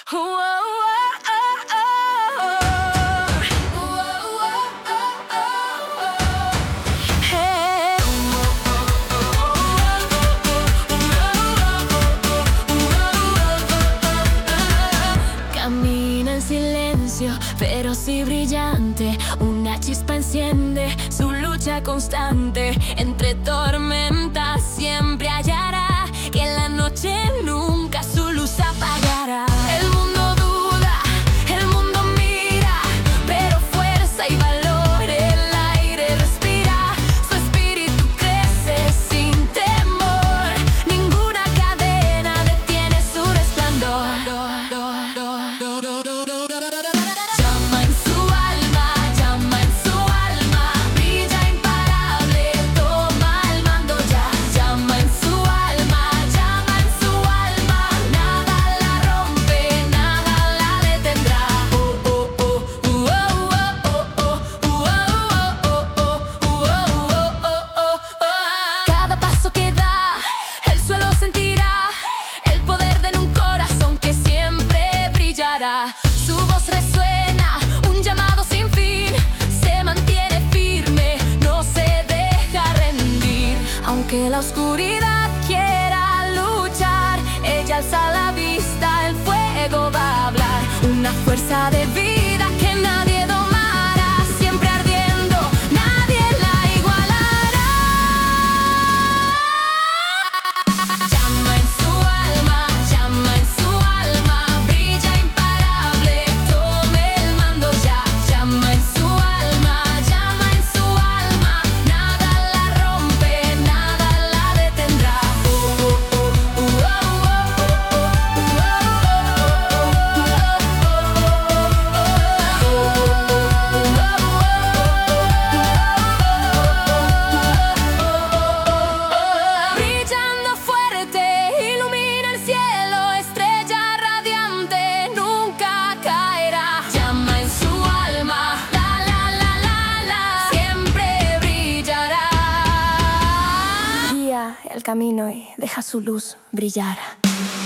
Camina en silencio, pero sí brillante. Una chispa enciende su lucha constante. Entre tormentas siempre hallará que en la noche nunca su luz apagará. El mundo duda, el mundo mira, pero fuerza y valor el aire respira. Su espíritu crece sin temor. Ninguna cadena detiene su resplandor. Llama en su alma, brilla imparable, toma el mando ya. Llama en su alma, nada la rompe, nada la detendrá. Cada paso que da, el suelo sentirá el poder de un corazón que siempre brillará. Su voz resuena, un llamado sin fin. Se mantiene firme, no se deja rendir. Aunque la oscuridad quiera luchar, ella alza la vista, el fuego va a hablar. Una fuerza de vida que nadie domará, siempre ardiendo, nadie la igualará. Llama en su alma, brilla imparable, tome el mando ya. Llama en su alma, nada la rompe, nada la detendrá. Brillando fuerte, ilumina el cielo, estrella radiante, nunca caerá. Llama en su alma, siempre brillará. Guía el camino y deja su luz brillar.